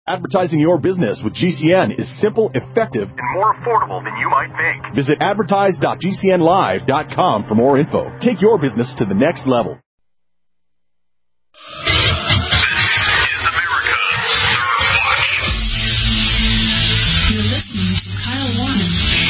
Advertising your business with GCN is simple, effective, and more affordable than you might think. Visit advertise.gcnlive.com for more info. Take your business to the next level. You're listening to Kyle Warren.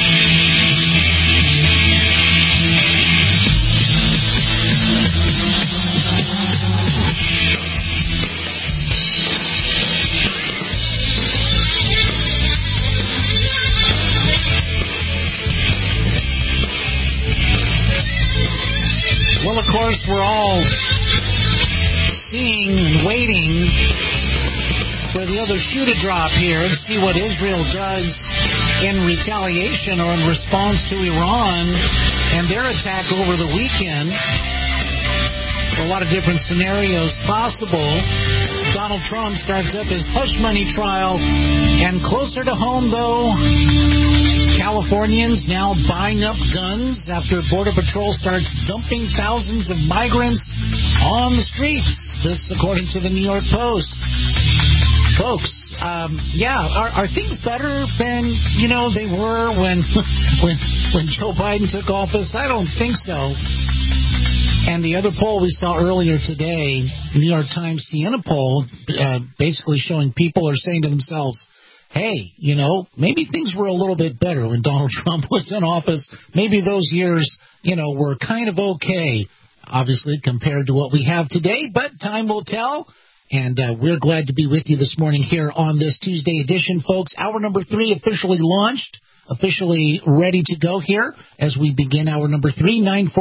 Well, of course, we're all seeing and waiting for the other shoe to drop here and see what Israel does in retaliation or in response to Iran and their attack over the weekend. A lot of different scenarios possible. Donald Trump starts up his hush money trial, and closer to home, though, Californians now buying up guns after Border Patrol starts dumping thousands of migrants on the streets. This, according to the New York Post. Folks, are things better than, they were when Joe Biden took office? I don't think so. And the other poll we saw earlier today, New York Times Siena poll, basically showing people are saying to themselves, hey, maybe things were a little bit better when Donald Trump was in office. Maybe those years, were kind of okay, obviously, compared to what we have today. But time will tell. And we're glad to be with you this morning here on this Tuesday edition, folks. Hour number 3 officially launched. Officially ready to go here as we begin hour number 3.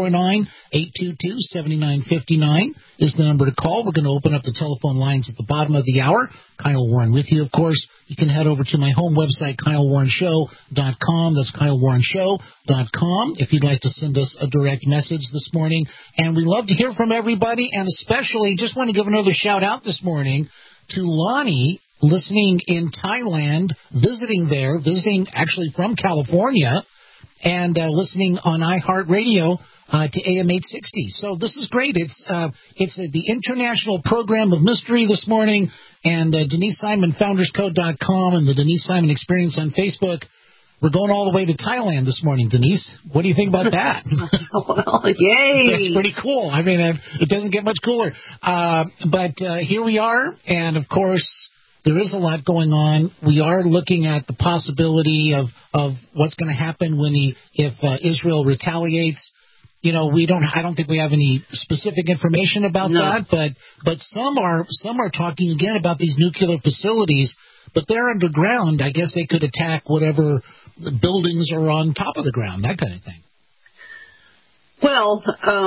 949-822-7959 is the number to call. We're going to open up the telephone lines at the bottom of the hour. Kyle Warren with you, of course. You can head over to my home website, KyleWarrenShow.com. That's KyleWarrenShow.com if you'd like to send us a direct message this morning. And we love to hear from everybody, and especially just want to give another shout-out this morning to Lonnie, listening in Thailand, visiting actually from California, and listening on iHeartRadio to AM 860. So this is great. It's the International Program of Mystery this morning, and Denise Simon, FoundersCode.com, and the Denise Simon Experience on Facebook. We're going all the way to Thailand this morning, Denise. What do you think about that? Well, yay! That's pretty cool. I mean, it doesn't get much cooler. But here we are, and of course, there is a lot going on. We are looking at the possibility of what's going to happen if Israel retaliates. I don't think we have any specific information about that, but some are talking again about these nuclear facilities, but they're underground. I guess they could attack whatever buildings are on top of the ground, that kind of thing. Well,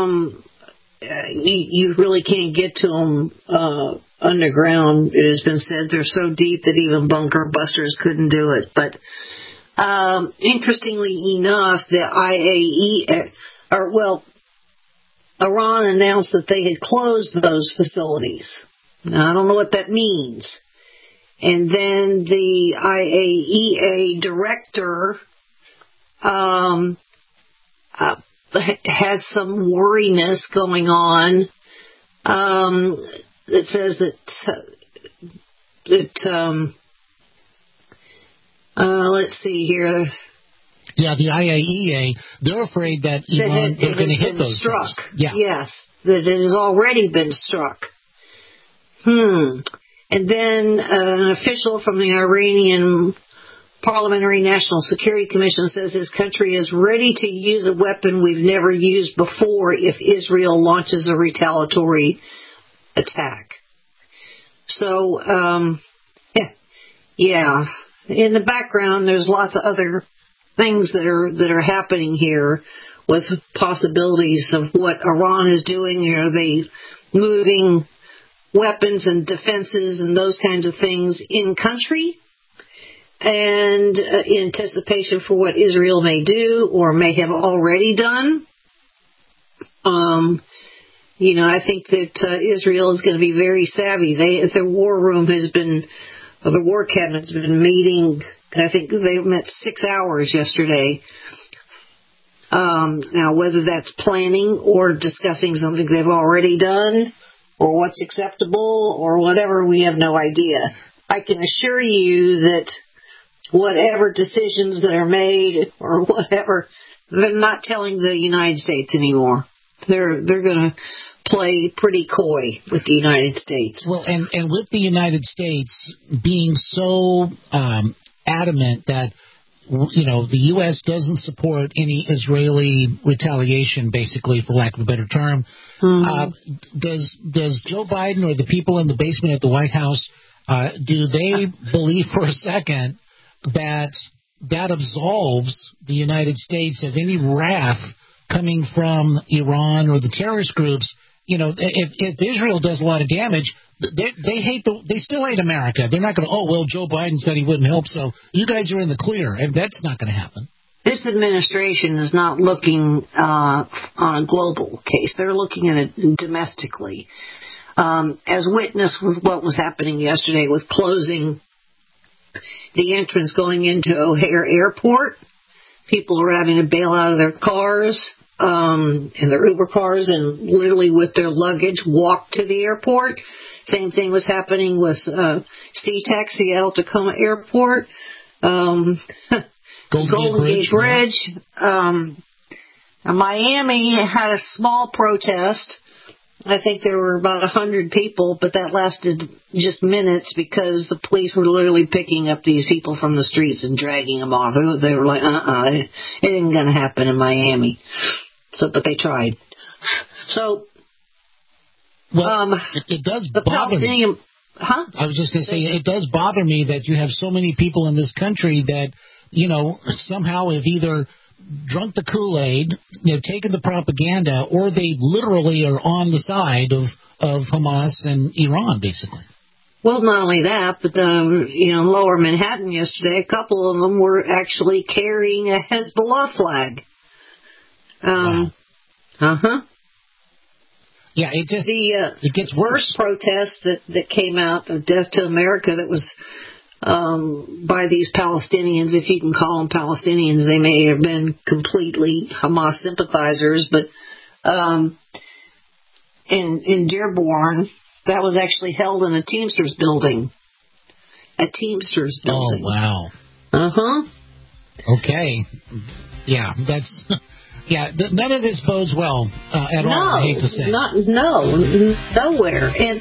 you really can't get to them underground. It has been said they're so deep that even bunker busters couldn't do it. But interestingly enough, the Iran announced that they had closed those facilities. Now, I don't know what that means. And then the IAEA director has some worriness going on. It says that let's see here. Yeah, the IAEA, they're afraid that Iran, they're going to hit those struck. things. Yeah. Yes, that it has already been struck. And then an official from the Iranian Parliamentary National Security Commission says his country is ready to use a weapon we've never used before if Israel launches a retaliatory attack. So, yeah. In the background, there's lots of other things that are happening here with possibilities of what Iran is doing. Are they moving weapons and defenses and those kinds of things in country? And in anticipation for what Israel may do or may have already done. I think that Israel is going to be very savvy. The war room the war cabinet has been meeting. I think they met 6 hours yesterday. Now, whether that's planning or discussing something they've already done or what's acceptable or whatever, we have no idea. I can assure you that whatever decisions that are made or whatever, they're not telling the United States anymore. They're going to play pretty coy with the United States. Well, and with the United States being so adamant that, the U.S. doesn't support any Israeli retaliation, basically, for lack of a better term. Does Joe Biden or the people in the basement at the White House, do they believe for a second that absolves the United States of any wrath coming from Iran or the terrorist groups? If Israel does a lot of damage, they still hate America. They're not going to, Joe Biden said he wouldn't help, so you guys are in the clear. And that's not going to happen. This administration is not looking on a global case. They're looking at it domestically. As witness with what was happening yesterday with closing the entrance going into O'Hare Airport, people are having to bail out of their cars, in their Uber cars, and literally with their luggage walk to the airport. Same thing was happening with SeaTac, Seattle-Tacoma Airport, Golden Gate Bridge. Miami had a small protest. I think there were about 100 people, but that lasted just minutes because the police were literally picking up these people from the streets and dragging them off. They were like, it ain't going to happen in Miami. But they tried. So, it does bother me. I was just going to say, it does bother me that you have so many people in this country that, somehow have either drunk the Kool-Aid, taken the propaganda, or they literally are on the side of Hamas and Iran, basically. Well, not only that, but Lower Manhattan yesterday, a couple of them were actually carrying a Hezbollah flag. Wow. Yeah, it gets worse. First protest that came out of Death to America that was by these Palestinians, if you can call them Palestinians. They may have been completely Hamas sympathizers, but in Dearborn, that was actually held in a Teamsters building. A Teamsters building. Oh, wow. Okay. Yeah, that's... Yeah, none of this bodes well at all, I hate to say. Nowhere. And,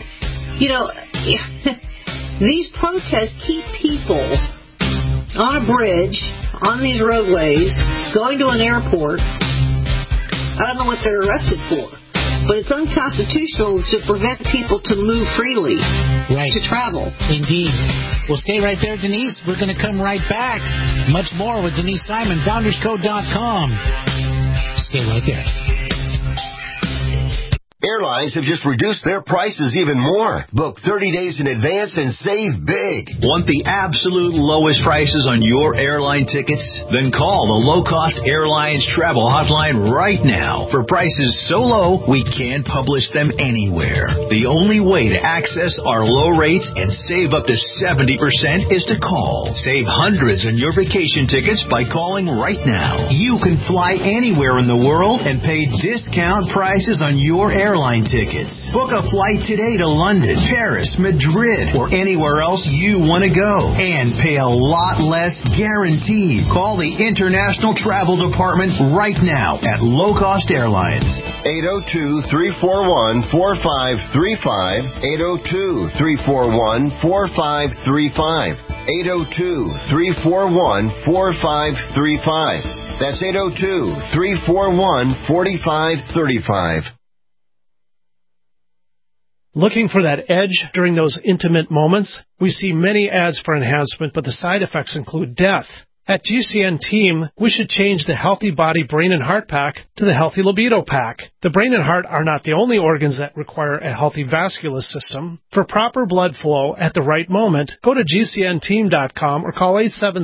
these protests keep people on a bridge, on these roadways, going to an airport. I don't know what they're arrested for, but it's unconstitutional to prevent people to move freely, to travel. Indeed. Well, stay right there, Denise. We're going to come right back. Much more with Denise Simon, FoundersCode.com. Stay right there. Airlines have just reduced their prices even more. Book 30 days in advance and save big. Want the absolute lowest prices on your airline tickets? Then call the Low Cost Airlines Travel Hotline right now. For prices so low, we can't publish them anywhere. The only way to access our low rates and save up to 70% is to call. Save hundreds on your vacation tickets by calling right now. You can fly anywhere in the world and pay discount prices on your airline tickets. Book a flight today to London, Paris, Madrid, or anywhere else you want to go. And pay a lot less guaranteed. Call the International Travel Department right now at Low Cost Airlines. 802-341-4535. 802-341-4535. 802-341-4535. That's 802-341-4535. Looking for that edge during those intimate moments? We see many ads for enhancement, but the side effects include death. At GCN Team, we should change the Healthy Body, Brain, and Heart Pack to the Healthy Libido Pack. The brain and heart are not the only organs that require a healthy vascular system. For proper blood flow at the right moment, go to GCNteam.com or call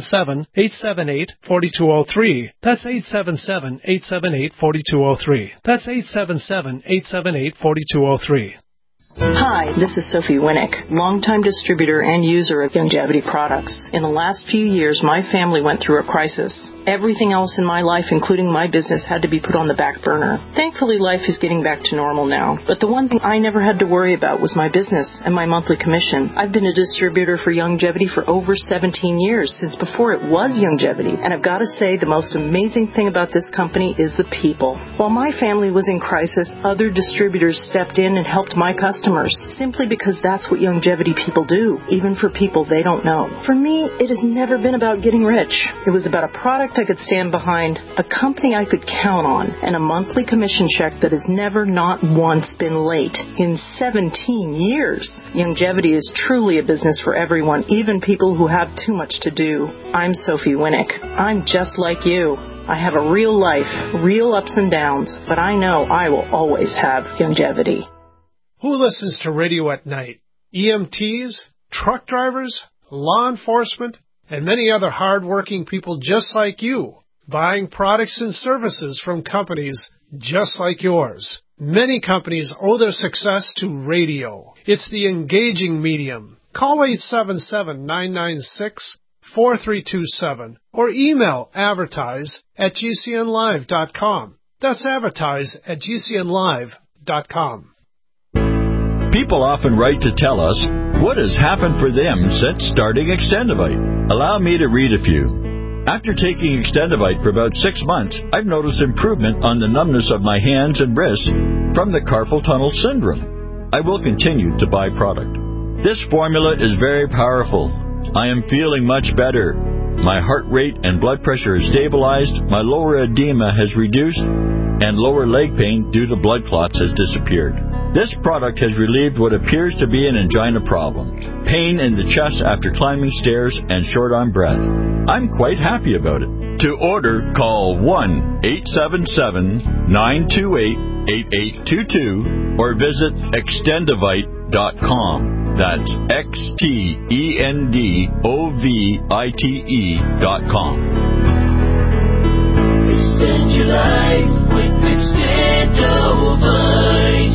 877-878-4203. That's 877-878-4203. That's 877-878-4203. Hi, this is Sophie Winnick, longtime distributor and user of Longevity products. In the last few years, my family went through a crisis. everything else in my life, including my business, had to be put on the back burner. Thankfully, life is getting back to normal now. But the one thing I never had to worry about was my business and my monthly commission. I've been a distributor for Youngevity for over 17 years, since before it was Youngevity. And I've got to say, the most amazing thing about this company is the people. While my family was in crisis, other distributors stepped in and helped my customers, simply because that's what Youngevity people do, even for people they don't know. For me, it has never been about getting rich. It was about a product I could stand behind, a company I could count on, and a monthly commission check that has never not once been late in 17 years. Youngevity is truly a business for everyone, even people who have too much to do. I'm Sophie Winnick. I'm just like you. I have a real life, real ups and downs, but I know I will always have Youngevity. Who listens to radio at night? EMTs, truck drivers, law enforcement, and many other hard-working people just like you, buying products and services from companies just like yours. Many companies owe their success to radio. It's the engaging medium. Call 877-996-4327 or email advertise@gcnlive.com. That's advertise@gcnlive.com. People often write to tell us what has happened for them since starting Extendivite. Allow me to read a few. After taking Extendivite for about 6 months, I've noticed improvement on the numbness of my hands and wrists from the carpal tunnel syndrome. I will continue to buy product. This formula is very powerful. I am feeling much better. My heart rate and blood pressure is stabilized, my lower edema has reduced, and lower leg pain due to blood clots has disappeared. This product has relieved what appears to be an angina problem, pain in the chest after climbing stairs, and short on breath. I'm quite happy about it. To order, call 1-877-928-8822 or visit extendivite.com. That's XTENDOVITE.com. Extend your life with Extendovite.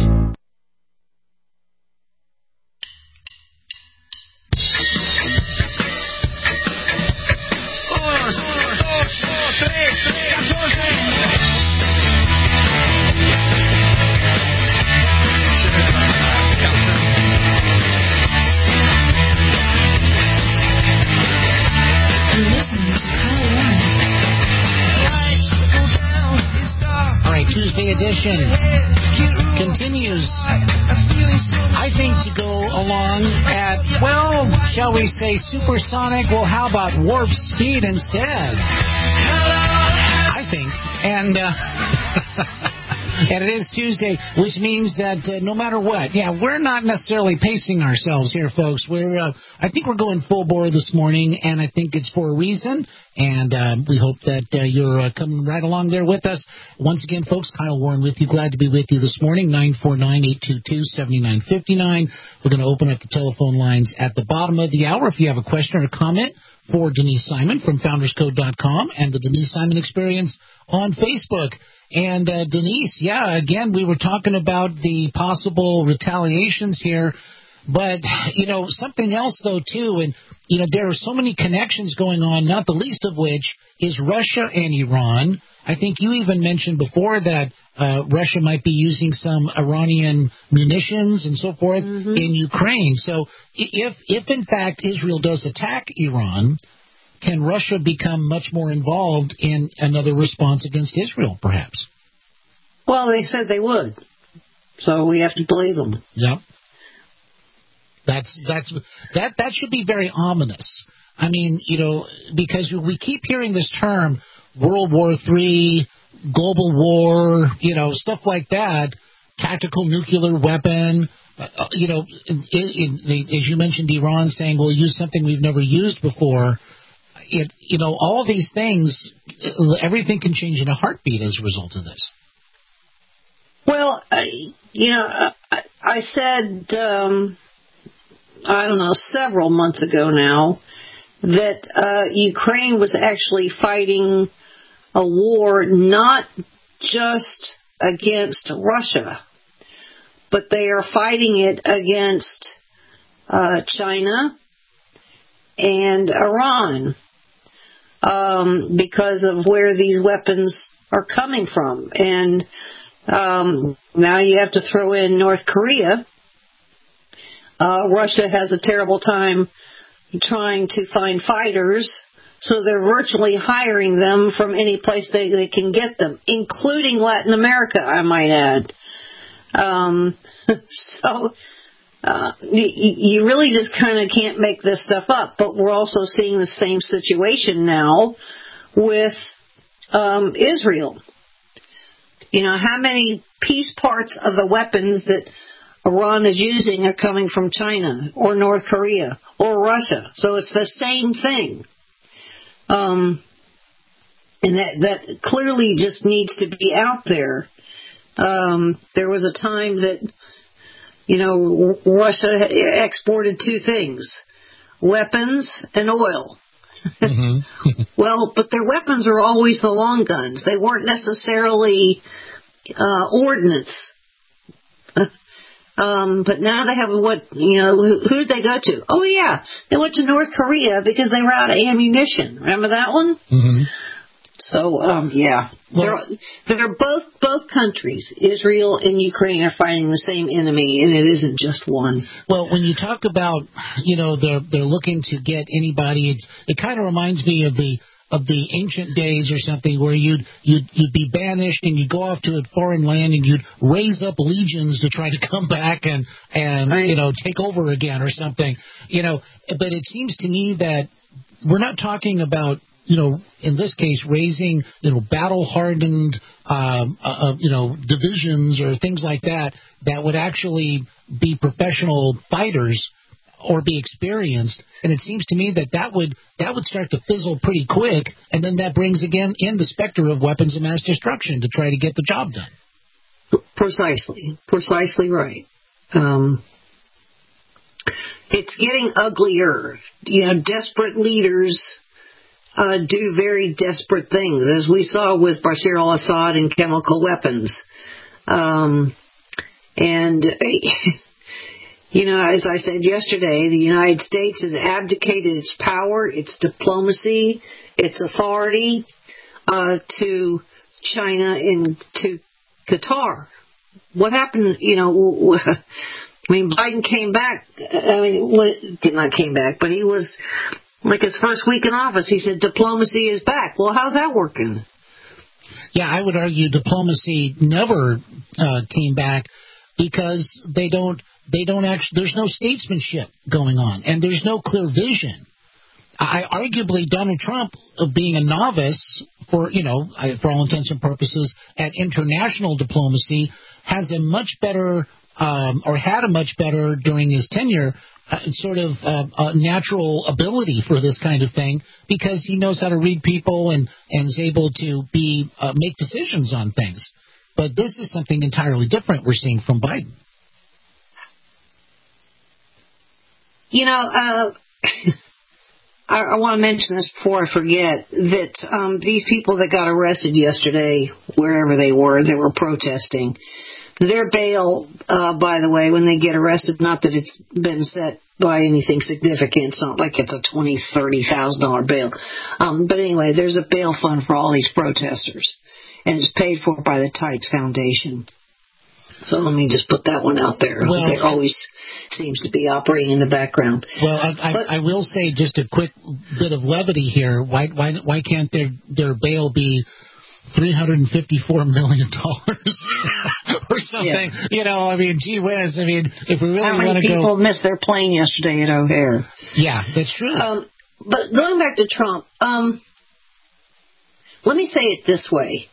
Tuesday edition continues, I think, to go along at, well, shall we say supersonic? Well, how about warp speed instead? I think. And and it is Tuesday, which means that no matter what, we're not necessarily pacing ourselves here, folks. I think we're going full bore this morning, and I think it's for a reason. And we hope that you're coming right along there with us. Once again, folks, Kyle Warren with you. Glad to be with you this morning. 949-822-7959. We're going to open up the telephone lines at the bottom of the hour. If you have a question or comment for Denise Simon from FoundersCode.com and the Denise Simon Experience on Facebook. And Denise, again, we were talking about the possible retaliations here. But, something else, though, too, and, there are so many connections going on, not the least of which is Russia and Iran. I think you even mentioned before that Russia might be using some Iranian munitions and so forth in Ukraine. So if, in fact, Israel does attack Iran, can Russia become much more involved in another response against Israel, perhaps? Well, they said they would. So we have to believe them. Yep. That should be very ominous. I mean, because we keep hearing this term, World War III, global war, stuff like that, tactical nuclear weapon, as you mentioned, Iran saying we'll use something we've never used before. All of these things, everything can change in a heartbeat as a result of this. Well, I said, several months ago now, that Ukraine was actually fighting a war not just against Russia, but they are fighting it against China and Iran. because of where these weapons are coming from. And now you have to throw in North Korea. Russia has a terrible time trying to find fighters, so they're virtually hiring them from any place they can get them, including Latin America, I might add. You really just kind of can't make this stuff up. But we're also seeing the same situation now with Israel. How many piece parts of the weapons that Iran is using are coming from China or North Korea or Russia? So it's the same thing. And that clearly just needs to be out there. There was a time that, Russia exported two things, weapons and oil. Mm-hmm. Well, but their weapons are always the long guns. They weren't necessarily ordnance. But now they have who did they go to? Oh, yeah, they went to North Korea because they were out of ammunition. Remember that one? Mm-hmm. So, yeah. Well, they're both countries, Israel and Ukraine, are fighting the same enemy, and it isn't just one. Well, when you talk about, they're looking to get anybody, it kind of reminds me of the ancient days or something where you'd be banished and you'd go off to a foreign land and you'd raise up legions to try to come back and right. Take over again or something. But it seems to me that we're not talking about, in this case, raising, battle-hardened, divisions or things like that would actually be professional fighters or be experienced. And it seems to me that would start to fizzle pretty quick, and then that brings again in the specter of weapons of mass destruction to try to get the job done. Precisely right. It's getting uglier. Desperate leaders do very desperate things, as we saw with Bashar al-Assad and chemical weapons. As I said yesterday, the United States has abdicated its power, its diplomacy, its authority to China and to Qatar. What happened, Biden came back, not came back, but he was, like his first week in office, he said diplomacy is back. Well, how's that working? Yeah, I would argue diplomacy never came back because they don't actually, there's no statesmanship going on, and there's no clear vision. Arguably, Donald Trump, being a novice for all intents and purposes at international diplomacy, has a much better, or had a much better during his tenure, natural ability for this kind of thing, because he knows how to read people and is able to make decisions on things. But this is something entirely different we're seeing from Biden. I want to mention this before I forget, that these people that got arrested yesterday, wherever they were protesting, their bail, by the way, when they get arrested, not that it's been set by anything significant, it's not like it's a $20,000, $30,000 bail. But anyway, there's a bail fund for all these protesters, and it's paid for by the Tides Foundation. So let me just put that one out there. Well, there always seems to be operating in the background. Well, I will say just a quick bit of levity here. Why can't their bail be $354 million or something? Yeah. Gee whiz. If we really want to go... How many people missed their plane yesterday at O'Hare? Yeah, that's true. But going back to Trump, let me say it this way.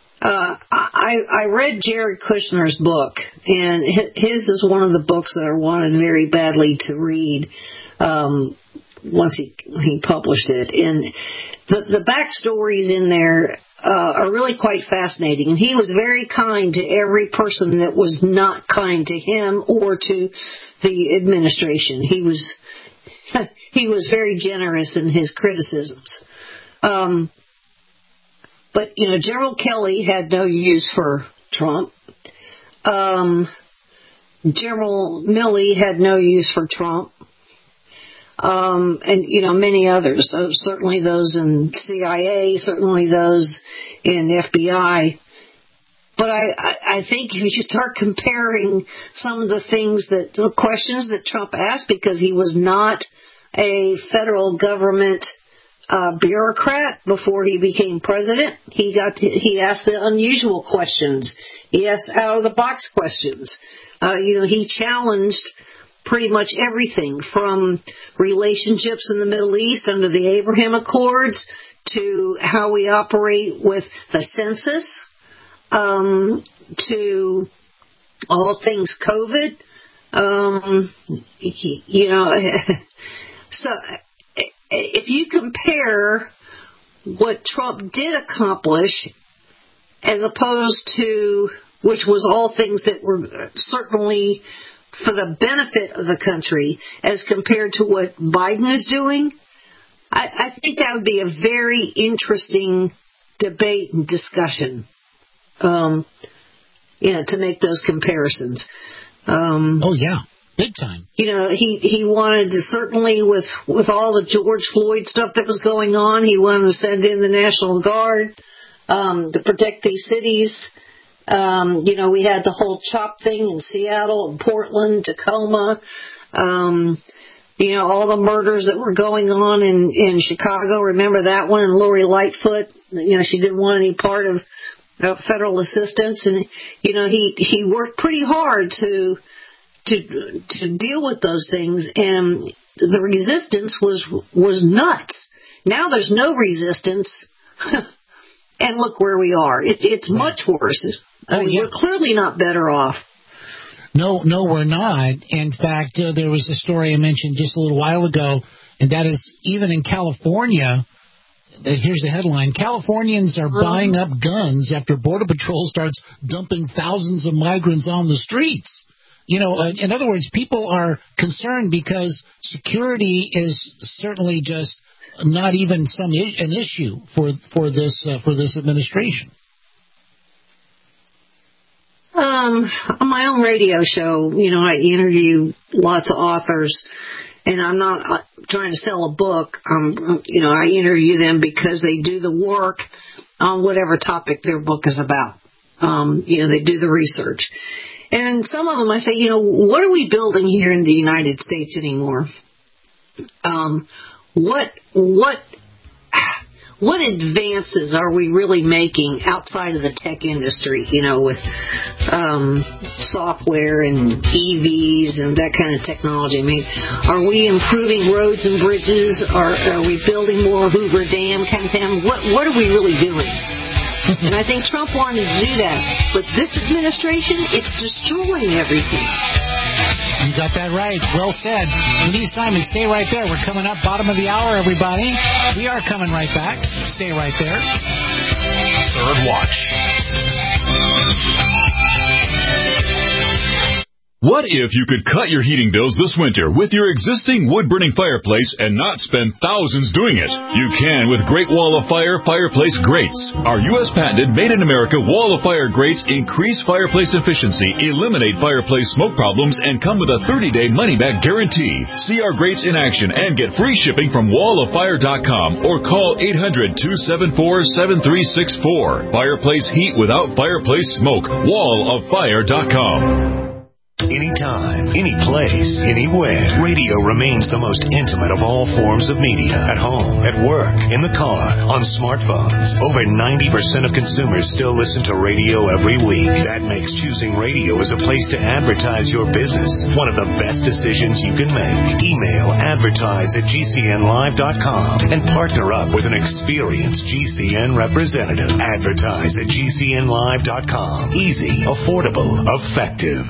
I read Jared Kushner's book, and his is one of the books that I wanted very badly to read once he published it. And the backstories in there are really quite fascinating. And he was very kind to every person that was not kind to him or to the administration. He was very generous in his criticisms. But, General Kelly had no use for Trump. General Milley had no use for Trump. and, many others. So certainly those in CIA, certainly those in FBI. But I think if you start comparing some of the questions that Trump asked, because he was not a federal government bureaucrat before he became president, he asked the unusual questions. He asked out-of-the-box questions. He challenged pretty much everything from relationships in the Middle East under the Abraham Accords to how we operate with the census, to all things COVID. So if you compare what Trump did accomplish as opposed to, which was all things that were certainly for the benefit of the country, as compared to what Biden is doing, I think that would be a very interesting debate and discussion, to make those comparisons. Big time. He wanted to, certainly with all the George Floyd stuff that was going on, he wanted to send in the National Guard to protect these cities. We had the whole CHOP thing in Seattle and Portland, Tacoma. All the murders that were going on in Chicago. Remember that one? And Lori Lightfoot, she didn't want any part of federal assistance. And, he worked pretty hard to deal with those things. And the resistance was nuts. Now there's no resistance. And look where we are. It's much worse. We're clearly not better off. No, we're not. In fact, there was a story I mentioned just a little while ago, and that is even in California. Here's the headline: Californians are buying up guns after Border Patrol starts dumping thousands of migrants on the streets. In other words, people are concerned because security is certainly just not even an issue for this administration. On my own radio show, I interview lots of authors, and I'm not trying to sell a book. I interview them because they do the work on whatever topic their book is about. They do the research. And some of them I say, what are we building here in the United States anymore? What advances are we really making outside of the tech industry, with software and EVs and that kind of technology? I mean, are we improving roads and bridges? Are we building more Hoover Dam kind of thing? What are we really doing? And I think Trump wanted to do that. But this administration, it's destroying everything. You got that right. Well said. Denise Simon, stay right there. We're coming up bottom of the hour, everybody. We are coming right back. Stay right there. Third Watch. What if you could cut your heating bills this winter with your existing wood-burning fireplace and not spend thousands doing it? You can with Great Wall of Fire fireplace grates. Our U.S. patented made-in-America Wall of Fire grates increase fireplace efficiency, eliminate fireplace smoke problems, and come with a 30-day money-back guarantee. See our grates in action and get free shipping from walloffire.com or call 800-274-7364. Fireplace heat without fireplace smoke. walloffire.com. Anytime, any place, anywhere, radio remains the most intimate of all forms of media. At home, at work, in the car, on smartphones. Over 90% of consumers still listen to radio every week. That makes choosing radio as a place to advertise your business one of the best decisions you can make. Email advertise@gcnlive.com and partner up with an experienced GCN representative. Advertise@gcnlive.com. Easy, affordable, effective.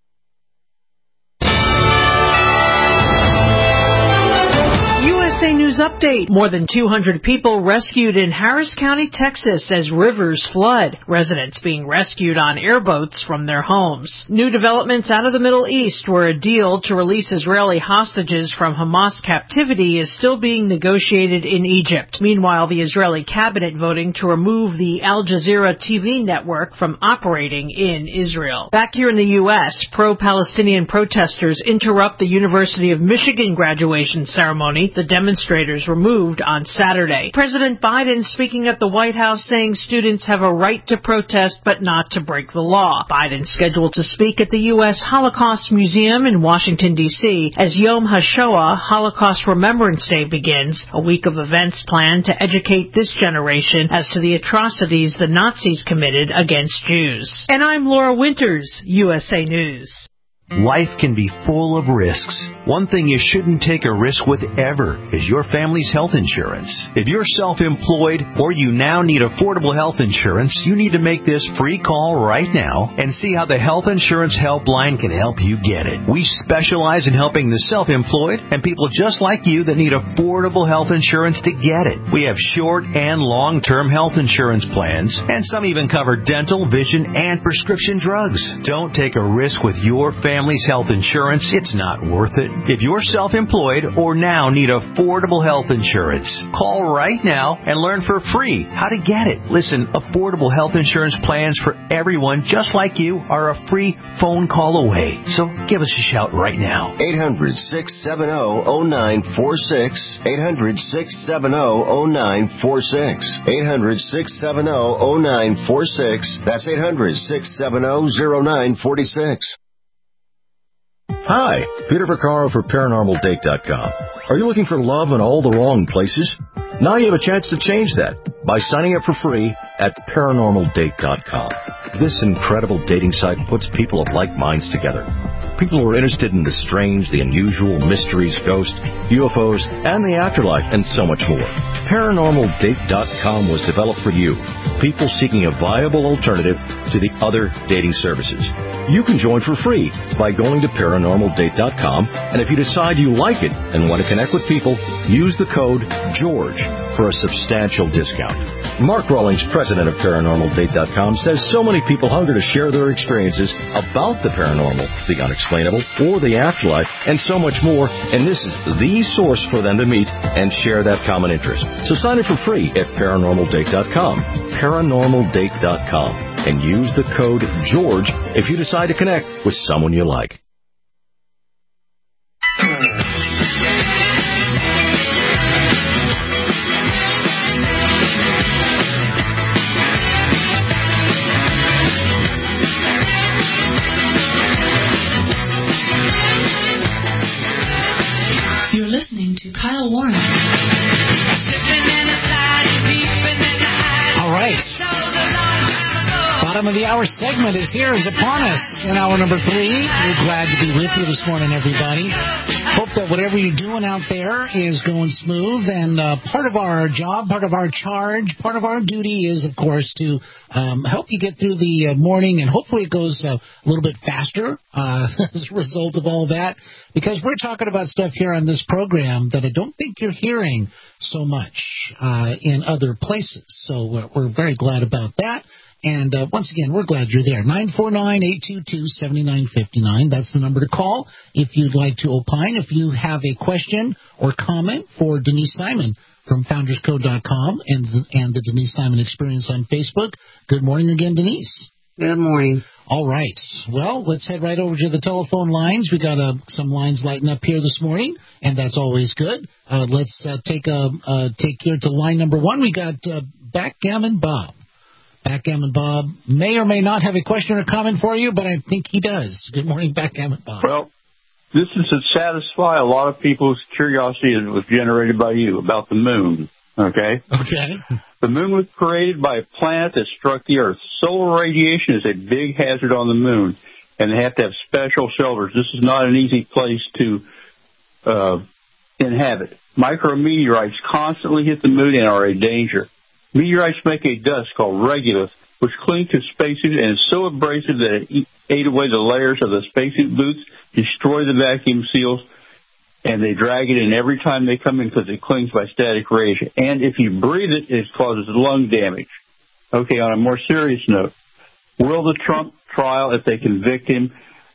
USA News News update. More than 200 people rescued in Harris County, Texas as rivers flood. Residents being rescued on airboats from their homes. New developments out of the Middle East, where a deal to release Israeli hostages from Hamas captivity is still being negotiated in Egypt. Meanwhile, the Israeli cabinet voting to remove the Al Jazeera TV network from operating in Israel. Back here in the U.S., pro-Palestinian protesters interrupt the University of Michigan graduation ceremony. The demonstrators were moved on Saturday. President Biden speaking at the White House saying students have a right to protest but not to break the law. Biden scheduled to speak at the U.S. Holocaust Museum in Washington, D.C. as Yom HaShoah, Holocaust Remembrance Day, begins, a week of events planned to educate this generation as to the atrocities the Nazis committed against Jews. And I'm Laura Winters, USA News. Life can be full of risks. One thing you shouldn't take a risk with ever is your family's health insurance. If you're self-employed or you now need affordable health insurance, you need to make this free call right now and see how the Health Insurance Helpline can help you get it. We specialize in helping the self-employed and people just like you that need affordable health insurance to get it. We have short and long-term health insurance plans, and some even cover dental, vision, and prescription drugs. Don't take a risk with your family's health insurance. It's not worth it. If you're self-employed or now need affordable health insurance, call right now and learn for free how to get it. Listen, affordable health insurance plans for everyone just like you are a free phone call away. So give us a shout right now. 800-670-0946. 800-670-0946. 800-670-0946. That's 800-670-0946. Hi, Peter Vaccaro for ParanormalDate.com. Are you looking for love in all the wrong places? Now you have a chance to change that by signing up for free at ParanormalDate.com. This incredible dating site puts people of like minds together. People who are interested in the strange, the unusual, mysteries, ghosts, UFOs, and the afterlife, and so much more. ParanormalDate.com was developed for you, people seeking a viable alternative to the other dating services. You can join for free by going to ParanormalDate.com, and if you decide you like it and want to connect with people, use the code GEORGE for a substantial discount. Mark Rawlings, president of ParanormalDate.com, says so many people hunger to share their experiences about the paranormal, the unexplainable, or the afterlife, and so much more, and this is the source for them to meet and share that common interest. So sign up for free at ParanormalDate.com, ParanormalDate.com, and use the code GEORGE if you decide to connect with someone you like. You're listening to Kyle Warren. All right. Bottom of the hour segment is upon us in hour number 3. We're glad to be with you this morning, everybody. Hope that whatever you're doing out there is going smooth. And part of our job, part of our charge, part of our duty is, of course, to help you get through the morning. And hopefully it goes a little bit faster as a result of all that. Because we're talking about stuff here on this program that I don't think you're hearing so much in other places. So we're very glad about that. And once again, we're glad you're there. 949-822-7959. That's the number to call if you'd like to opine. If you have a question or comment for Denise Simon from FoundersCode.com and the Denise Simon Experience on Facebook. Good morning again, Denise. Good morning. All right. Well, let's head right over to the telephone lines. We got some lines lighting up here this morning, and that's always good. Let's take here to line number 1. We got Backgammon Bob. Backgammon Bob may or may not have a question or comment for you, but I think he does. Good morning, Backgammon Bob. Well, this is to satisfy a lot of people's curiosity that was generated by you about the moon, okay? Okay. The moon was created by a planet that struck the Earth. Solar radiation is a big hazard on the moon, and they have to have special shelters. This is not an easy place to inhabit. Micrometeorites constantly hit the moon and are a danger. Meteorites make a dust called regolith, which clings to spacesuits and is so abrasive that it ate away the layers of the spacesuit boots, destroy the vacuum seals, and they drag it in every time they come in because it clings by static radiation. And if you breathe it, it causes lung damage. Okay, on a more serious note, will the Trump trial, if they convict him,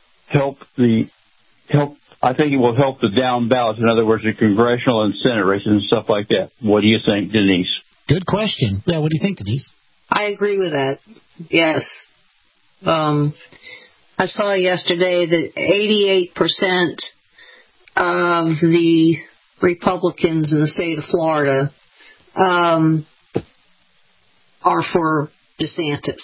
I think it will help the down ballots. In other words, the congressional and Senate races and stuff like that. What do you think, Denise? Good question. Yeah, what do you think, Denise? I agree with that. Yes. I saw yesterday that 88% of the Republicans in the state of Florida are for DeSantis.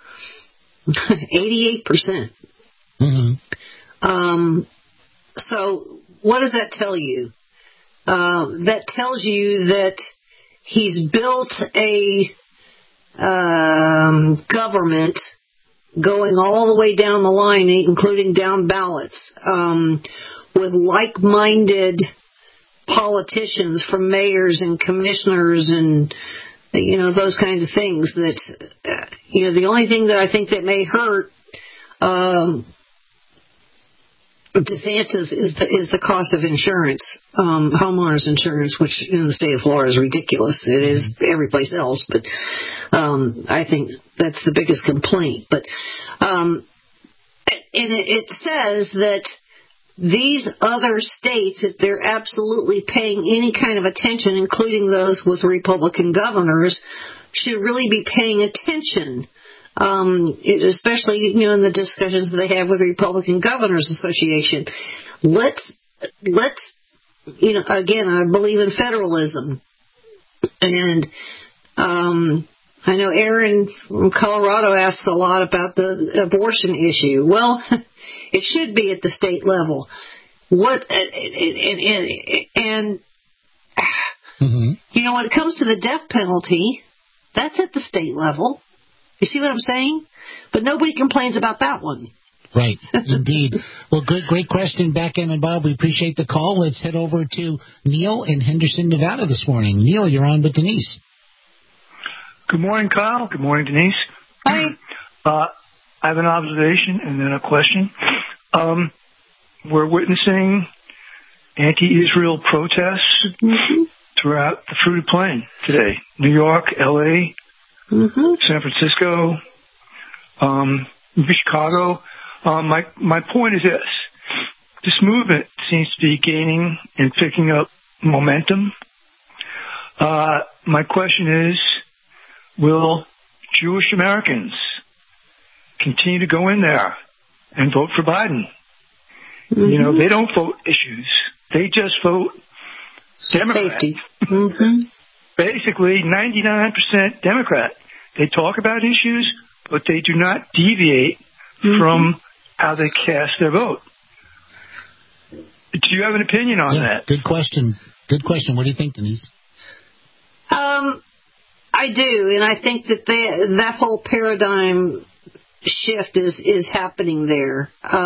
88%. Mm-hmm. So what does that tell you? That tells you that he's built a government going all the way down the line, including down ballots, with like-minded politicians from mayors and commissioners and, those kinds of things that, the only thing that I think that may hurt DeSantis is the cost of insurance, homeowners insurance, which in the state of Florida is ridiculous. It is every place else, but I think that's the biggest complaint. But and it says that these other states, if they're absolutely paying any kind of attention, including those with Republican governors, should really be paying attention. Especially, in the discussions they have with the Republican Governors Association. Let's, again, I believe in federalism. And, I know Aaron from Colorado asks a lot about the abortion issue. Well, it should be at the state level. When it comes to the death penalty, that's at the state level. You see what I'm saying? But nobody complains about that one. Right, indeed. Well, great question, Beckham and Bob. We appreciate the call. Let's head over to Neil in Henderson, Nevada this morning. Neil, you're on with Denise. Good morning, Kyle. Good morning, Denise. Hi. I have an observation and then a question. We're witnessing anti-Israel protests throughout the Fruited Plain today. New York, L.A., San Francisco, Chicago. My point is this. This movement seems to be gaining and picking up momentum. My question is, will Jewish Americans continue to go in there and vote for Biden? They don't vote issues. They just vote Democrat. Basically, 99% Democrat. They talk about issues, but they do not deviate from how they cast their vote. Do you have an opinion on that? Good question. What do you think, Denise? I do, and I think that that whole paradigm shift is happening there.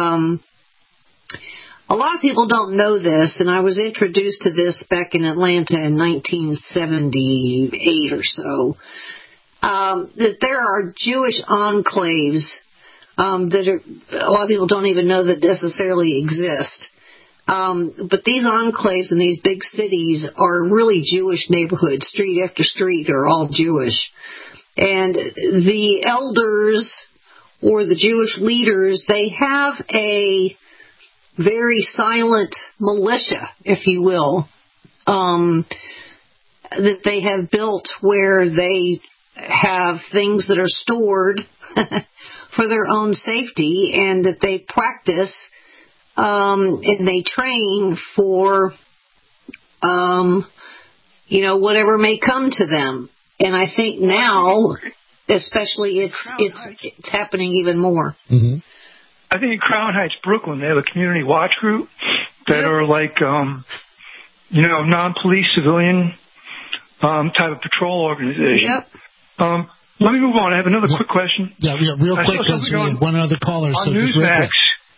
A lot of people don't know this, and I was introduced to this back in Atlanta in 1978 or so, that there are Jewish enclaves that a lot of people don't even know that necessarily exist. But these enclaves in these big cities are really Jewish neighborhoods. Street after street are all Jewish. And the elders or the Jewish leaders, they have a very silent militia, if you will, that they have built where they have things that are stored for their own safety and that they practice and they train for, whatever may come to them. And I think now, especially, it's happening even more. Mm-hmm. I think in Crown Heights, Brooklyn, they have a community watch group that are like, non-police civilian type of patrol organization. Yep. Let me move on. I have another quick question. Yeah, real quick, because we have one other caller. On Newsmax,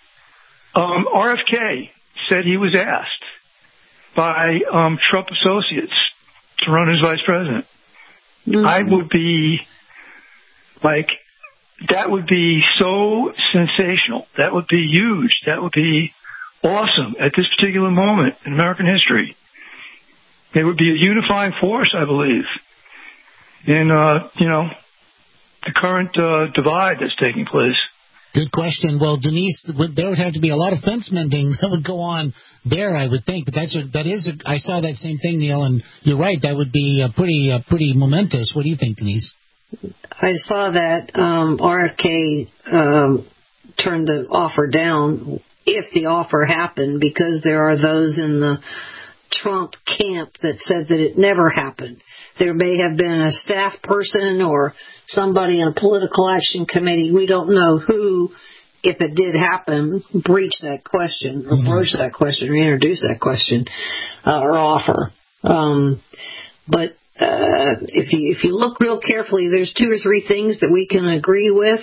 RFK said he was asked by Trump associates to run as vice president. Mm-hmm. I would be like, that would be so sensational. That would be huge. That would be awesome at this particular moment in American history. They would be a unifying force, I believe, in, the current divide that's taking place. Good question. Well, Denise, there would have to be a lot of fence mending that would go on there, I would think. But I saw that same thing, Neil, and you're right. That would be pretty momentous. What do you think, Denise? I saw that RFK turned the offer down, if the offer happened, because there are those in the Trump camp that said that it never happened. There may have been a staff person or somebody in a political action committee, we don't know who, if it did happen, breached that question or broached that question or introduced that question or offer. But if you look real carefully, there's 2 or 3 things that we can agree with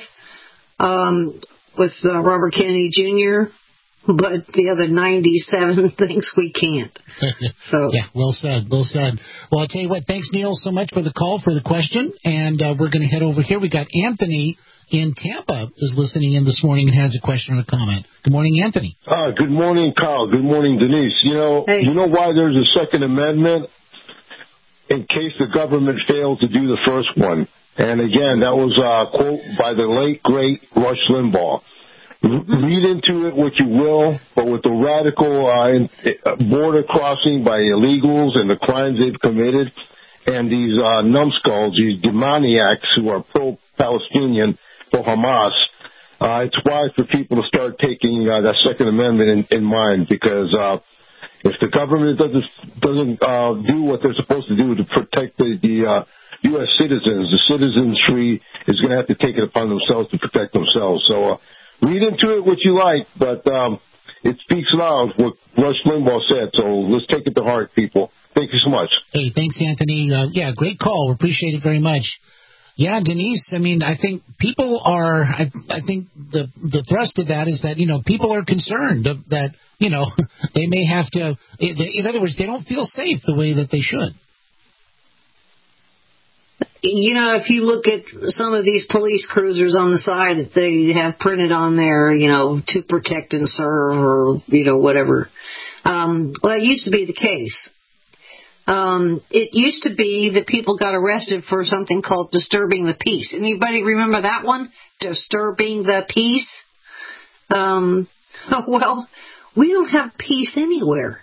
Robert Kennedy Jr., but the other 97 things we can't. So yeah, well said. Well, I'll tell you what, thanks, Neil, so much for the call, for the question, and we're going to head over here. We got Anthony in Tampa is listening in this morning and has a question or a comment. Good morning, Anthony. Good morning, Carl. Good morning, Denise. You know why there's a Second Amendment? In case the government failed to do the first one. And again, that was a quote by the late, great Rush Limbaugh. Read into it what you will, but with the radical border crossing by illegals and the crimes they've committed, and these numbskulls, these demoniacs who are pro-Palestinian, pro-Hamas, it's wise for people to start taking that Second Amendment in mind, because if the government doesn't do what they're supposed to do to protect the U.S. citizens, the citizenry is going to have to take it upon themselves to protect themselves. So read into it what you like, but it speaks loud what Rush Limbaugh said, so let's take it to heart, people. Thank you so much. Hey, thanks, Anthony. Great call. We appreciate it very much. Yeah, Denise, I mean, I think people are, I think the thrust of that is that, people are concerned that, they may have to, in other words, they don't feel safe the way that they should. If you look at some of these police cruisers on the side that they have printed on there, to protect and serve or, whatever. It used to be the case. It used to be that people got arrested for something called disturbing the peace. Anybody remember that one? Disturbing the peace? Well, we don't have peace anywhere.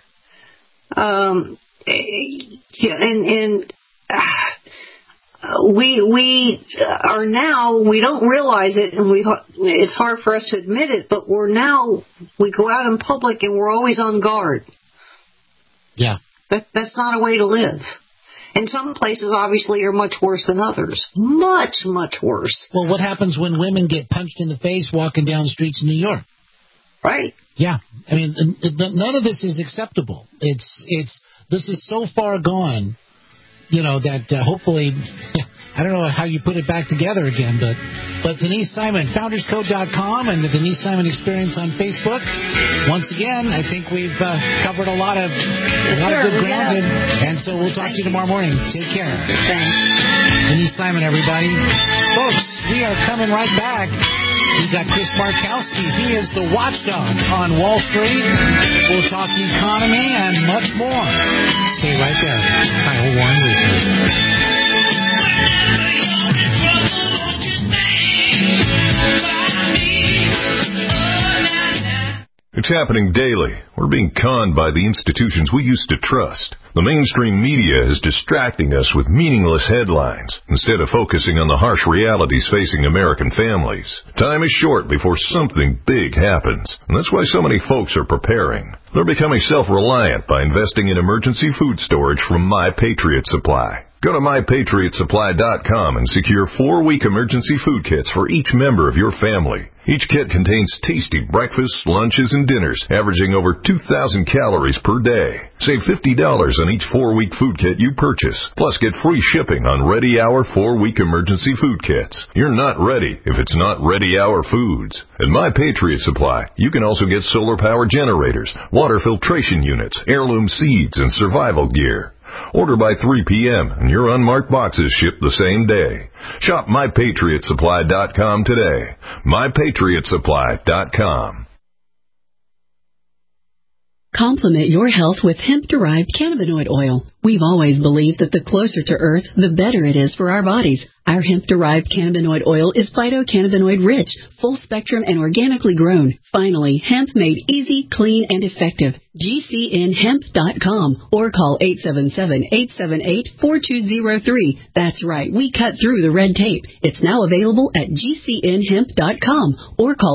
We are now, we don't realize it, and it's hard for us to admit it, but we go out in public and we're always on guard. Yeah. That's not a way to live. And some places obviously are much worse than others. Much, much worse. Well, what happens when women get punched in the face walking down the streets in New York? Right. Yeah. I mean, none of this is acceptable. This is so far gone, that hopefully, I don't know how you put it back together again, but Denise Simon, founderscode.com and the Denise Simon Experience on Facebook. Once again, I think we've covered a lot of good ground, and so we'll talk to you tomorrow morning. Take care. Thanks. Denise Simon, everybody. Folks, we are coming right back. We've got Chris Markowski. He is the watchdog on Wall Street. We'll talk economy and much more. Stay right there. Kyle Warren Weekly. It's happening daily. We're being conned by the institutions we used to trust. The mainstream media is distracting us with meaningless headlines instead of focusing on the harsh realities facing American families. Time is short before something big happens, and that's why so many folks are preparing. They're becoming self-reliant by investing in emergency food storage from My Patriot Supply. Go to MyPatriotSupply.com and secure 4-week emergency food kits for each member of your family. Each kit contains tasty breakfasts, lunches, and dinners, averaging over 2,000 calories per day. Save $50 on each 4-week food kit you purchase. Plus, get free shipping on Ready Hour 4-week emergency food kits. You're not ready if it's not Ready Hour foods. At My Patriot Supply, you can also get solar power generators, water filtration units, heirloom seeds, and survival gear. Order by 3 p.m. and your unmarked boxes ship the same day. Shop MyPatriotSupply.com today. MyPatriotSupply.com. Complement your health with hemp-derived cannabinoid oil. We've always believed that the closer to Earth, the better it is for our bodies. Our hemp-derived cannabinoid oil is phytocannabinoid-rich, full-spectrum, and organically grown. Finally, hemp made easy, clean, and effective. GCNhemp.com or call 877-878-4203. That's right, we cut through the red tape. It's now available at GCNhemp.com or call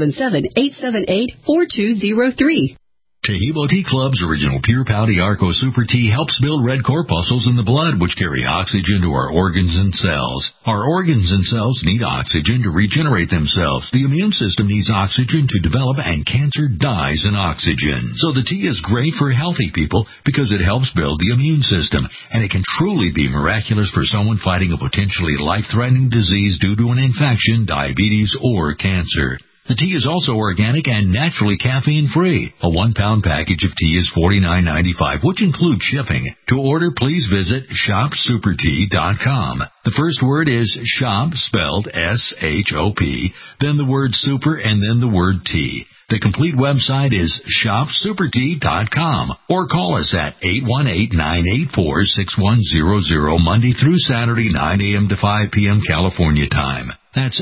877-878-4203. Taheebo Tea Club's original Pure Pouty Arco Super Tea helps build red corpuscles in the blood, which carry oxygen to our organs and cells. Our organs and cells need oxygen to regenerate themselves. The immune system needs oxygen to develop, and cancer dies in oxygen. So the tea is great for healthy people because it helps build the immune system, and it can truly be miraculous for someone fighting a potentially life-threatening disease due to an infection, diabetes, or cancer. The tea is also organic and naturally caffeine-free. A 1-pound package of tea is $49.95, which includes shipping. To order, please visit shopsupertea.com. The first word is shop, spelled S-H-O-P, then the word super, and then the word tea. The complete website is shopsupertea.com or call us at 818-984-6100 Monday through Saturday, 9 a.m. to 5 p.m. California time. That's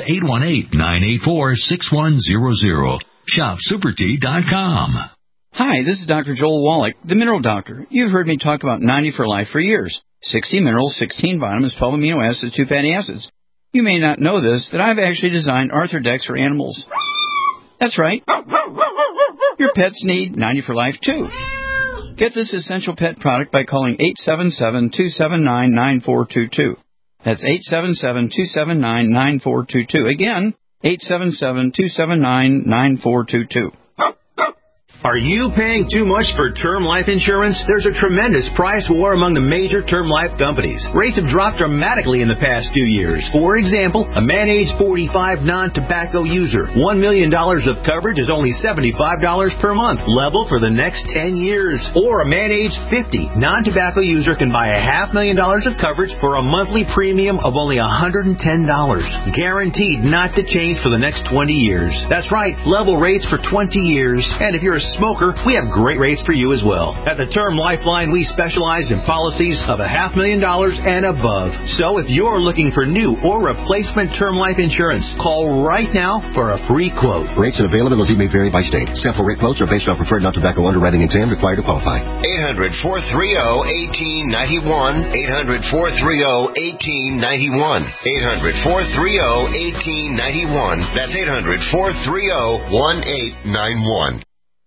818-984-6100. Shopsupertea.com. Hi, this is Dr. Joel Wallach, the Mineral Doctor. You've heard me talk about 90 for Life for years. 60 minerals, 16 vitamins, 12 amino acids, 2 fatty acids. You may not know this, that I've actually designed Arthrodex for animals. That's right. Your pets need 90 for Life, too. Get this essential pet product by calling 877-279-9422. That's 877-279-9422. Again, 877-279-9422. Are you paying too much for term life insurance? There's a tremendous price war among the major term life companies. Rates have dropped dramatically in the past few years. For example, a man age 45 non-tobacco user, $1 million of coverage is only $75 per month, level for the next 10 years. Or a man age 50 non-tobacco user can buy $500,000 of coverage for a monthly premium of only $110. Guaranteed not to change for the next 20 years. That's right, level rates for 20 years. And if you're a smoker, we have great rates for you as well. At the Term Lifeline, we specialize in policies of $500,000 and above. So if you're looking for new or replacement term life insurance, call right now for a free quote. Rates and availability may vary by state. Sample rate quotes are based on preferred non-tobacco underwriting exam required to qualify. 800-430-1891. 800-430-1891. 800-430-1891. That's 800-430-1891.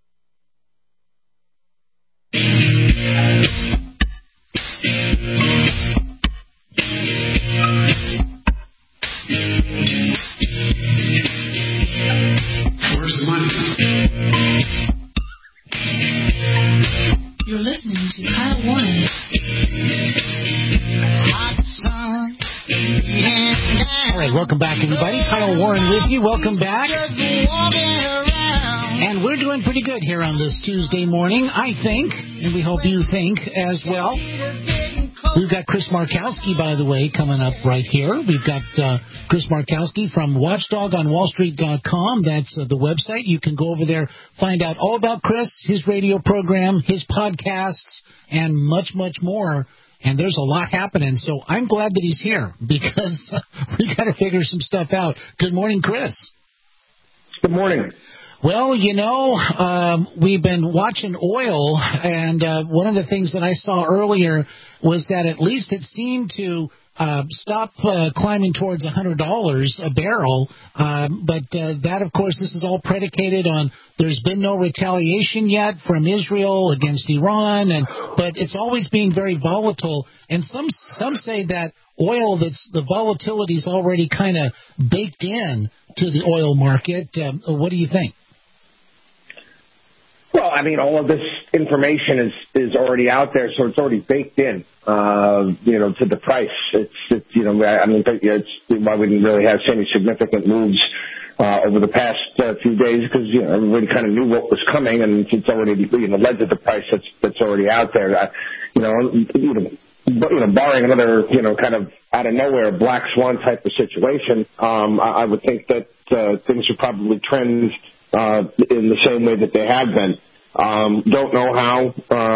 Where's the money? You're listening to Kyle Warren. All right, welcome back, everybody. Kyle Warren with you. Welcome back. And we're doing pretty good here on this Tuesday morning, I think, and we hope you think as well. We've got Chris Markowski, by the way, coming up right here. We've got Chris Markowski from watchdogonwallstreet.com. That's the website. You can go over there, find out all about Chris, his radio program, his podcasts, and much, much more. And there's a lot happening, so I'm glad that he's here because we got to figure some stuff out. Good morning, Chris. Good morning. Well, you know, we've been watching oil, and one of the things that I saw earlier was that at least it seemed to stop climbing towards $100 a barrel. But that, of course, this is all predicated on there's been no retaliation yet from Israel against Iran, but it's always being very volatile. And some say that oil, the volatility is already kind of baked in to the oil market. What do you think? Well, I mean, all of this information is already out there, so it's already baked in, to the price. It's why we didn't really have any significant moves over the past few days because, everybody kind of knew what was coming, and it's already, led to the price that's already out there. Barring another, kind of out of nowhere black swan type of situation, I would think that things would probably trend in the same way that they have been. Don't know how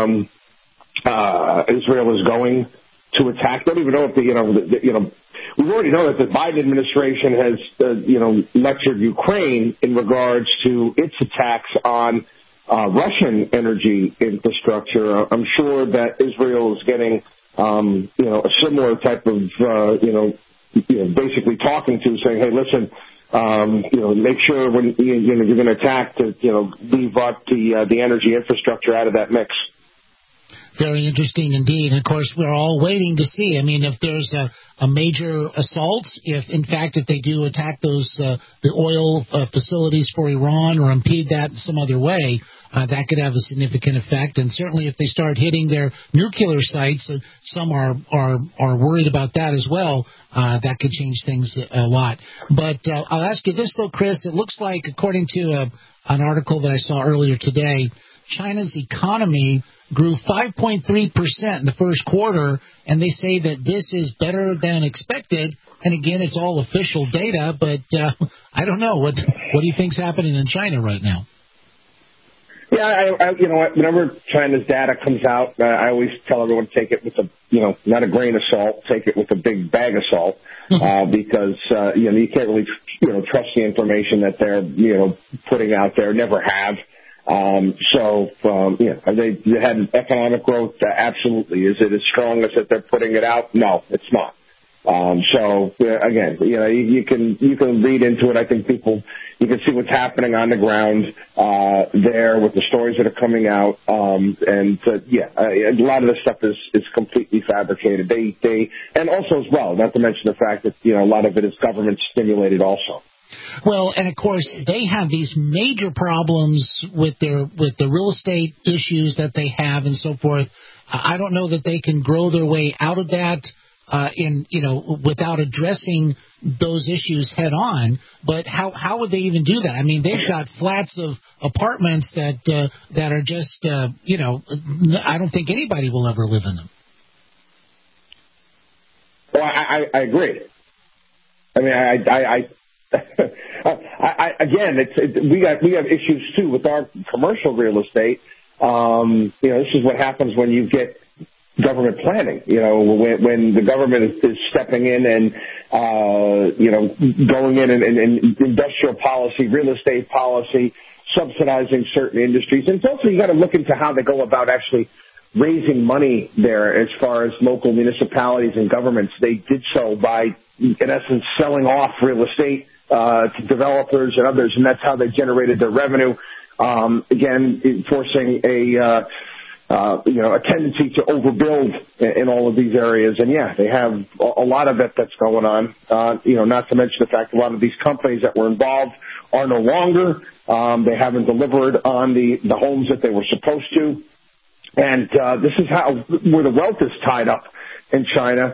Israel is going to attack. Don't even know if we already know that the Biden administration has lectured Ukraine in regards to its attacks on Russian energy infrastructure. I'm sure that Israel is getting a similar type of basically talking to, saying, hey, listen, make sure when you're going to attack to leave out the energy infrastructure out of that mix. Very interesting indeed. And of course, we're all waiting to see. I mean, if there's a major assault, if they do attack those the oil facilities for Iran or impede that in some other way, that could have a significant effect. And certainly, if they start hitting their nuclear sites, some are worried about that as well. That could change things a lot. But I'll ask you this though, Chris. It looks like, according to an article that I saw earlier today, China's economy grew 5.3% in the first quarter, and they say that this is better than expected. And again, it's all official data, but I don't know. What do you think's happening in China right now? Yeah, whenever China's data comes out, I always tell everyone to take it with not a grain of salt, take it with a big bag of salt, because you can't really trust the information that they're putting out there. Never have. They had economic growth. Absolutely. Is it as strong as that they're putting it out? No, it's not. Again, you can read into it. I think you can see what's happening on the ground, there with the stories that are coming out. A lot of this stuff is completely fabricated. And also as well, not to mention the fact that, a lot of it is government stimulated also. Well, and of course, they have these major problems with the real estate issues that they have and so forth. I don't know that they can grow their way out of that without addressing those issues head on. But how would they even do that? I mean, they've got flats of apartments that are just I don't think anybody will ever live in them. Well, I agree. I mean, we have issues too with our commercial real estate. This is what happens when you get government planning. When the government is stepping in and going in and industrial policy, real estate policy, subsidizing certain industries, and also you got to look into how they go about actually raising money there. As far as local municipalities and governments, they did so by, in essence, selling off real estate to developers and others, and that's how they generated their revenue. Again, enforcing a tendency to overbuild in all of these areas. And they have a lot of it that's going on. Not to mention the fact a lot of these companies that were involved are no longer. They haven't delivered on the homes that they were supposed to. And this is where the wealth is tied up in China.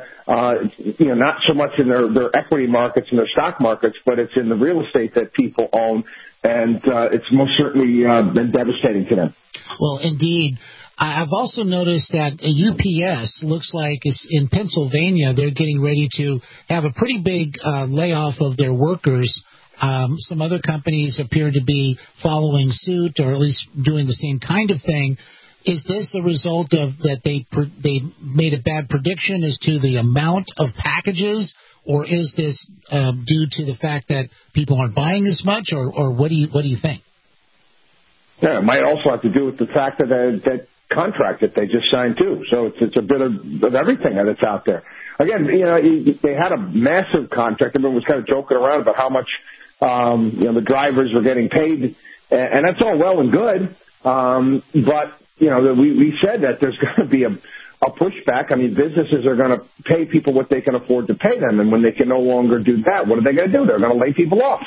Not so much in their equity markets and their stock markets, but it's in the real estate that people own, and it's most certainly been devastating to them. Well, indeed. I've also noticed that UPS looks like in Pennsylvania they're getting ready to have a pretty big layoff of their workers. Some other companies appear to be following suit, or at least doing the same kind of thing. Is this a result of that they made a bad prediction as to the amount of packages, or is this due to the fact that people aren't buying as much, or what do you think? Yeah, it might also have to do with the fact that contract that they just signed too. So it's a bit of everything that's out there. Again, they had a massive contract. Everyone was kind of joking around about how much the drivers were getting paid, and that's all well and good. But we said that there's going to be a pushback. I mean, businesses are going to pay people what they can afford to pay them, and when they can no longer do that, what are they going to do? They're going to lay people off.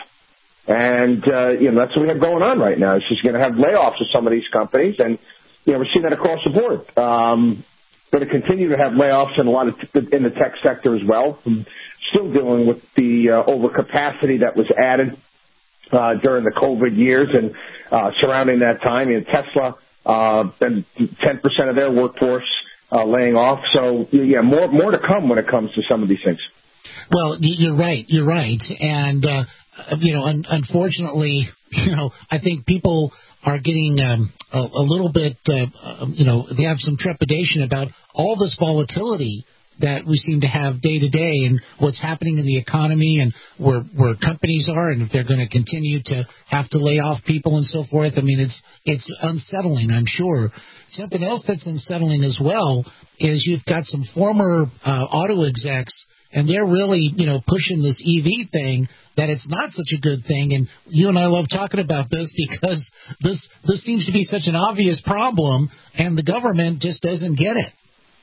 And that's what we have going on right now. It's just going to have layoffs of some of these companies, and we're seeing that across the board. Going to continue to have layoffs in in the tech sector as well. Still dealing with the overcapacity that was added during the COVID years and surrounding that time. Tesla, and 10% of their workforce laying off. So more to come when it comes to some of these things. Well, you're right. And unfortunately, I think people are getting a little bit, they have some trepidation about all this volatility that we seem to have day to day and what's happening in the economy and where companies are and if they're going to continue to have to lay off people and so forth. I mean, it's unsettling, I'm sure. Something else that's unsettling as well is you've got some former auto execs, and they're really, pushing this EV thing, that it's not such a good thing. And you and I love talking about this because this seems to be such an obvious problem, and the government just doesn't get it.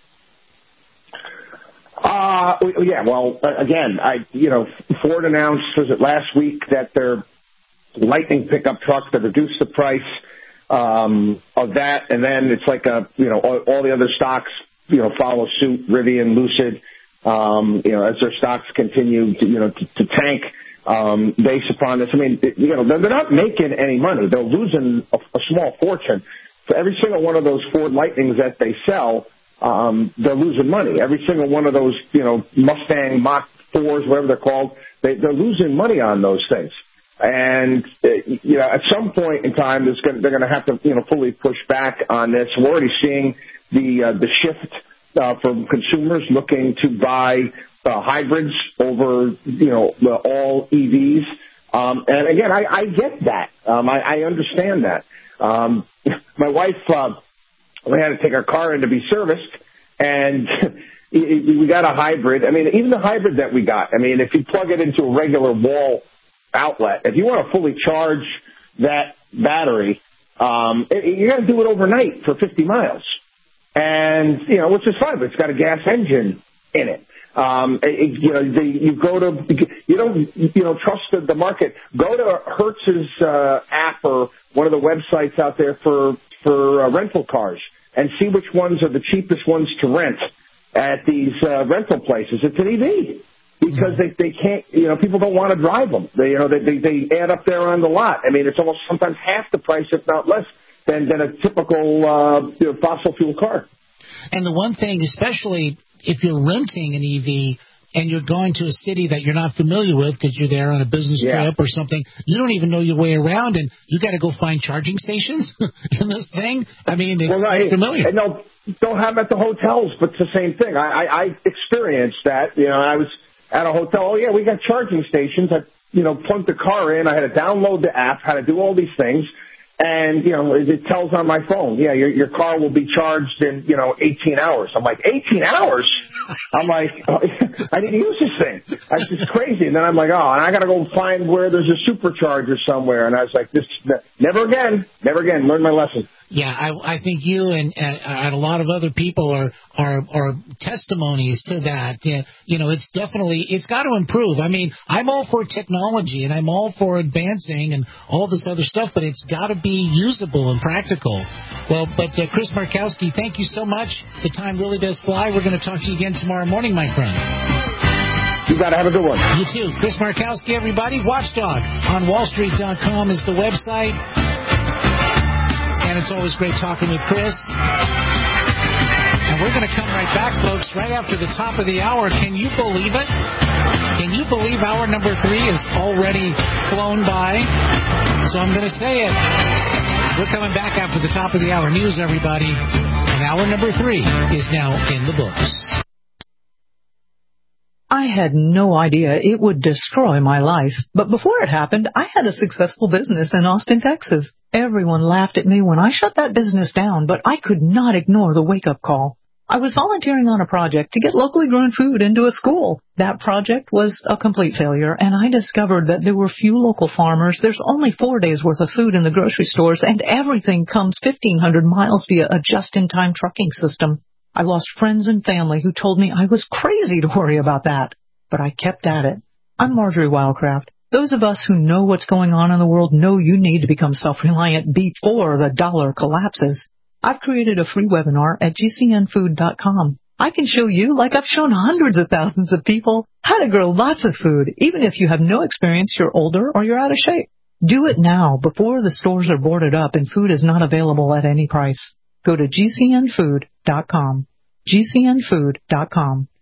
Yeah, well, again, Ford announced, was it last week, that their Lightning pickup trucks, that reduced the price of that, and then it's like all the other stocks, follow suit, Rivian, Lucid, as their stocks continue to tank based upon this. I mean, they're not making any money. They're losing a small fortune. For every single one of those Ford Lightnings that they sell, they're losing money. Every single one of those, Mustang Mach 4s, whatever they're called, they're losing money on those things. And, at some point in time, they're going to have to, fully push back on this. We're already seeing the shift from consumers looking to buy hybrids over, all EVs. And again, I get that. I understand that. My wife, we had to take our car in to be serviced, and we got a hybrid. I mean, even the hybrid that we got, if you plug it into a regular wall outlet, if you want to fully charge that battery, you got to do it overnight for 50 miles. And, which is fine, but it's got a gas engine in it. You don't trust the market. Go to Hertz's app or one of the websites out there for rental cars and see which ones are the cheapest ones to rent at these rental places. It's an EV because they can't, people don't want to drive them. They add up there on the lot. It's almost sometimes half the price, if not less, than a typical fossil fuel car. And the one thing, especially if you're renting an EV and you're going to a city that you're not familiar with because you're there on a business trip or something, you don't even know your way around, and you got to go find charging stations in this thing. It's familiar. No, don't have them at the hotels, but it's the same thing. I experienced that. I was at a hotel. Oh, yeah, we got charging stations. I, plugged the car in. I had to download the app, had to do all these things. And, it tells on my phone, your car will be charged in, 18 hours. I'm like, 18 hours? I'm like, I didn't use this thing. That's just crazy. And then I'm like, and I got to go find where there's a supercharger somewhere. And I was like, never again, learn my lesson. Yeah, I think you and a lot of other people are testimonies to that. It's definitely, it's got to improve. I'm all for technology and I'm all for advancing and all this other stuff, but it's got to be usable and practical. Well, but Chris Markowski, thank you so much. The time really does fly. We're going to talk to you again tomorrow morning, my friend. You got to have a good one. You too. Chris Markowski, everybody. Watchdog on wallstreet.com is the website. And it's always great talking with Chris. And we're going to come right back, folks, right after the top of the hour. Can you believe it? Can you believe hour number 3 is already flown by? So I'm going to say it. We're coming back after the top of the hour news, everybody. And hour number 3 is now in the books. I had no idea it would destroy my life. But before it happened, I had a successful business in Austin, Texas. Everyone laughed at me when I shut that business down, but I could not ignore the wake-up call. I was volunteering on a project to get locally grown food into a school. That project was a complete failure, and I discovered that there were few local farmers. There's only 4 days' worth of food in the grocery stores, and everything comes 1,500 miles via a just-in-time trucking system. I lost friends and family who told me I was crazy to worry about that, but I kept at it. I'm Marjorie Wildcraft. Those of us who know what's going on in the world know you need to become self-reliant before the dollar collapses. I've created a free webinar at gcnfood.com. I can show you, like I've shown hundreds of thousands of people, how to grow lots of food, even if you have no experience, you're older, or you're out of shape. Do it now, before the stores are boarded up and food is not available at any price. Go to gcnfood.com. gcnfood.com.